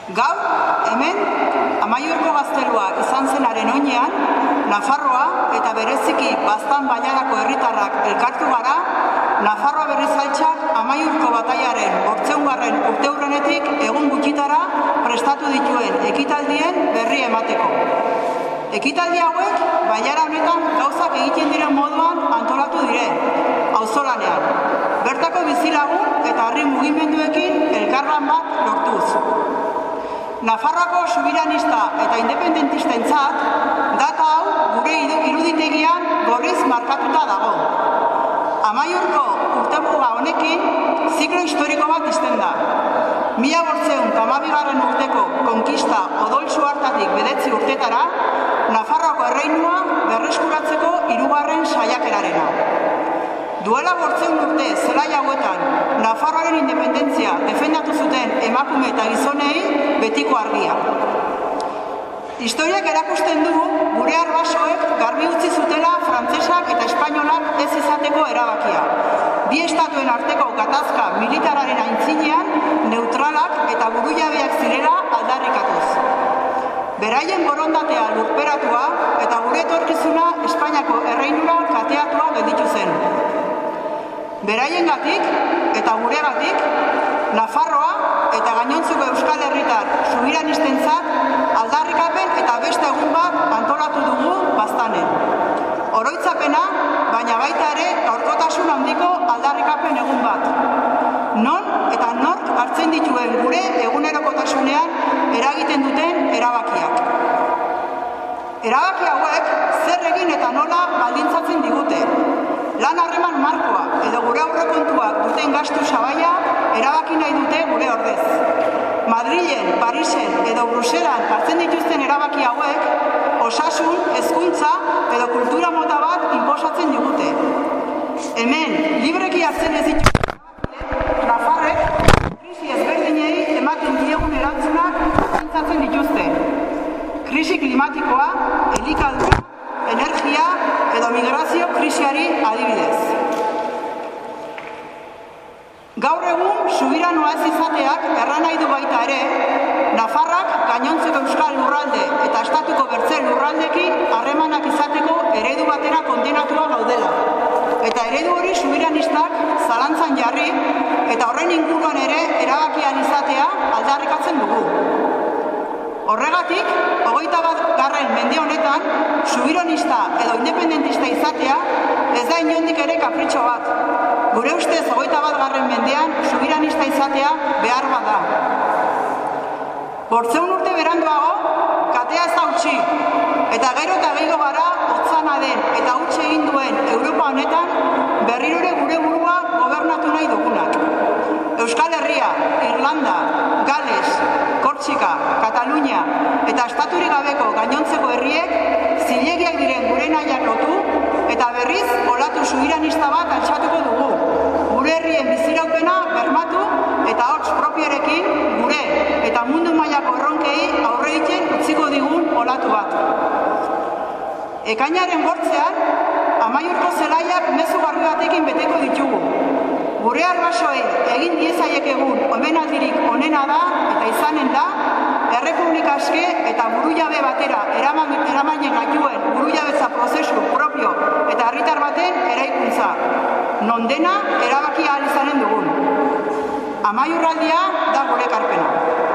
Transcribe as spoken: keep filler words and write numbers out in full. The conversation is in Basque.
Gaur, hemen, Amaiurko gaztelua izan zenaren oinean, Nafarroa eta bereziki Baztan Bailarako herritarrak elkartu gara, Nafarroa berrizaltxak Amaiurko bataiaren bortzeungarren urteurrenetik egun gutxitara prestatu dituen ekitaldien berri emateko. Ekitaldi hauek, bailara honetan gauzak egiten diren moduan antolatu dire, auzolanean, bertako bizilagun eta herri mugimenduekin elkarlan bat lortuz. Nafarroako subiranista eta independentistentzat, data hau gure iruditegian gorriz markatuta dago. Amaiurko urtemuga honekin ziklo historiko bat izten da. Mila bortzeun eta hamabigarren urteko konkista odoltsu hartatik bedetzi urtetara, Nafarroako erreinua berreskuratzeko hirugarren saiakerarena. Duela bortzeun urte zelai hauetan, Nafarroaren independentzia defendatu zuten emakume eta gizonei betiko argia. Historiak erakusten du gure arbasoek garbi utzi zutela frantsesak eta espainolak ez izateko erabakia. Bi estatuen arteko gatazka militararen aintzinean neutralak eta burujabeak zirela aldarrikatuz. Beraien borondatea lurperatua eta gure etorkizuna Espainiako erreinura kateatua gelditu zen. Beraiengatik eta guregatik, Nafarroa eta gainontzeko Euskal Herritar subiranistentzat aldarrikapen eta beste egun bat antolatu dugu Baztanen. Oroitzapena, baina baita ere gaurkotasun handiko aldarrikapen egun bat. Non eta nork hartzen dituen gure egunerokotasunean eragiten duten erabakiak. Erabaki hauek zer egin eta nola baldintzatzen digute. Lan harreman markoa edo gure aurrekontuak duten gastu sabaia erabaki nahi dute gure ordez. Madrilen, Parisen edo Bruselan hartzen dituzten erabaki hauek osasun, hezkuntza edo kultura mota bat inposatzen digute. Hemen, libreki hartzen ez dituzten erabakiek, Nafarrek, krisi ezberdinei ematen diegun erantzunak baldintzatzen dituzte. Krisi klimatikoa, elikadura, energia edo migrazio krisiari adibidez. Gaur egun, subiranoa ez izateak erran nahi du baita ere, Nafarrak gainontzeko Euskal lurralde eta estatuko bertze lurraldekin harremanak izateko eredu batera kondenatua gaudela. Eta eredu hori subiranistak zalantzan jarri eta horren inguruan ere erabakian izatea aldarrikatzen dugu. Horregatik, hogeita bat garren mende honetan, subironista edo independentista izatea ez da inondik ere kapritxo bat. Gure ustez hogeita bat garren mendean subiranista izatea behar bat da. Bortzeun urte beranduago, katea ez da utzi, eta gero eta gehiago gara hotzana den eta utzi egin duen Europa honetan berrirore gure burua gobernatu nahi dugunak. Euskal Herria, Irlanda, Gales, Kortxika, Katalunia eta estaturik gabeko gainontzeko herriek zilegiak diren gure nahiak lotu eta berriz olatu subiranista bat altxatuko dugu. Gure herrien biziraupena bermatu eta hots propiorekin gure eta mundu mailako erronkei aurre egiten utziko digun olatu bat. Ekainaren bortzean, Amaiurko zelaiak mezu garbi batekin beteko ditugu. Gure arbasoei egin diezaiek egun omenaldirik onena da eta izanen da, errepublika aske eta burujabe batera eramanen gaituen burujabetza prozesu propio eta herritar baten eraikuntza, non dena erabaki ahal izanen dugun. Amaiurraldia da gure ekarpena.